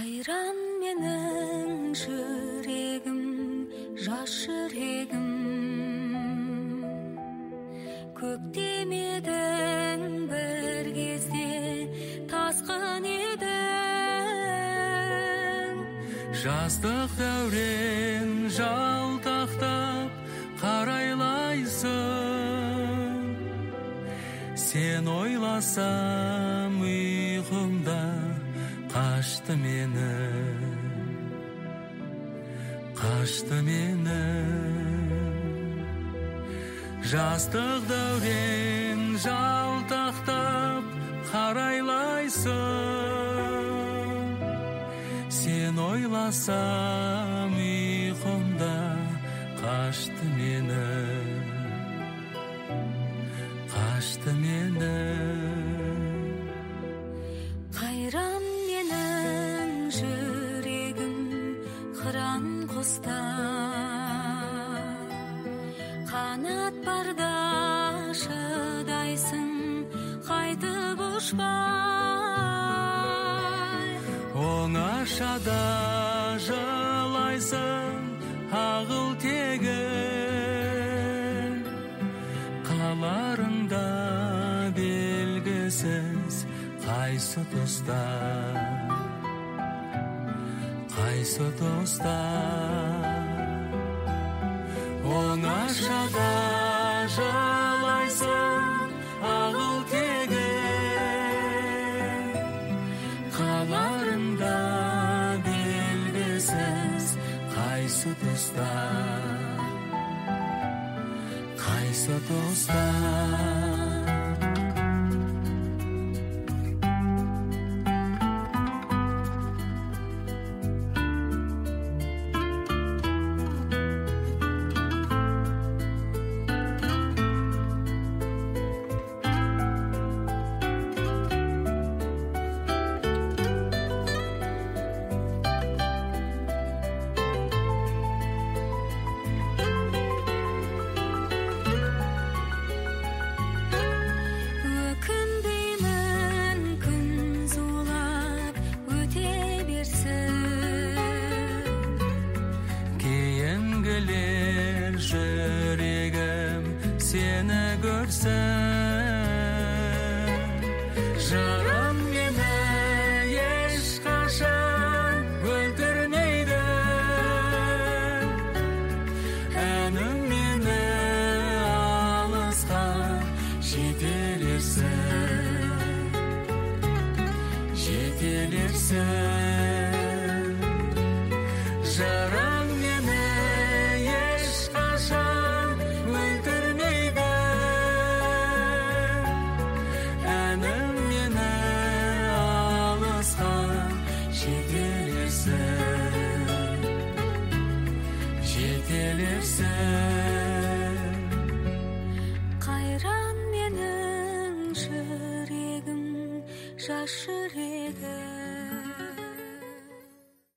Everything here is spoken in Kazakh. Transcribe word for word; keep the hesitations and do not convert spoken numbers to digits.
Қайран менің жүрегім, жас жүрегім. Көктемедің бір кезде тасқын едің. Жастық дәурен жалтақтап қарайлайсың. Сен ойласам ұйқымда қашты мені, қашты мені. Жастық дәурен жалтақтап қарайлайсың. Сен ойласам ұйқымда қашты мені, қашты мені. Қайран менің жүрегім, қыран құстар. Қанат барда шыдайсың, қайтып ұшпай. Оңашада жылайсың, ағыл тегін. Қаларында белгісіз қайсы тұста, қайсы тұста. Оңашада жылайсың, ағыл тегін. Қаларында белгісіз қайсы тұста, қайсы тұста. Кейінгілер жүрегім сені көрсін. Жарым мені ешқашан өлтірмейді. Әнім мені алысқа жетелерсін, жетелерсін. Жарым мені ешқашан өлтірмейді. Әнім мені алысқа жетелерсін, жетелерсін. Қайран менің жүрегім, жас жүрегім.